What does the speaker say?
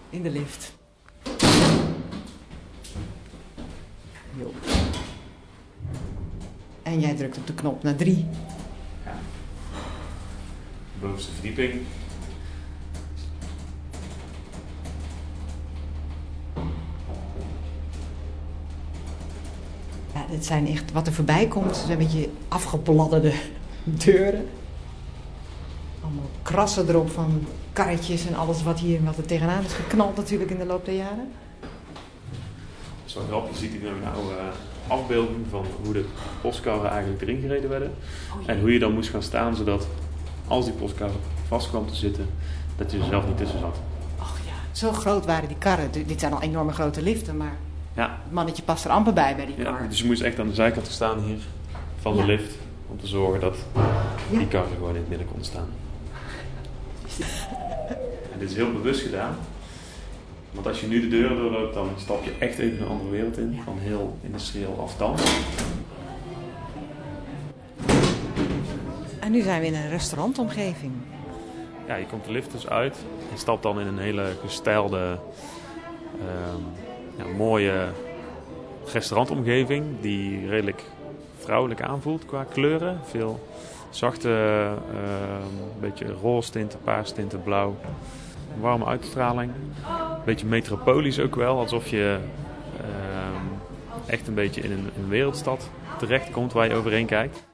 in de lift. Jo. En jij drukt op de knop naar 3. Ja. Bovenste verdieping. Ja, dit zijn echt, wat er voorbij komt, zijn een beetje afgebladderde deuren. Allemaal krassen erop van karretjes en alles wat er tegenaan is geknald natuurlijk in de loop der jaren. Dat is wel grappig, je ziet hier nou afbeelding van hoe de postkarren eigenlijk erin gereden werden. Oh, ja. En hoe je dan moest gaan staan, zodat als die postkar vast kwam te zitten, dat je er zelf niet tussen zat. Och ja, zo groot waren die karren. Dit zijn al enorme grote liften, maar Ja. het mannetje past er amper bij die Ja, kar. dus je moest echt aan de zijkant staan hier van de lift, om te zorgen dat die karren gewoon in het midden konden staan. En dit is heel bewust gedaan. Want als je nu de deuren doorloopt, dan stap je echt even een andere wereld in. Van heel industrieel afstand. En nu zijn we in een restaurantomgeving. Ja, je komt de lift dus uit. Je stapt dan in een hele gestijlde, mooie restaurantomgeving. Die redelijk vrouwelijk aanvoelt qua kleuren. Veel zachte, een beetje roze tinten, paars tinten, blauw. Een warme uitstraling. Een beetje metropolisch ook wel. Alsof je echt een beetje in een wereldstad terechtkomt waar je overheen kijkt.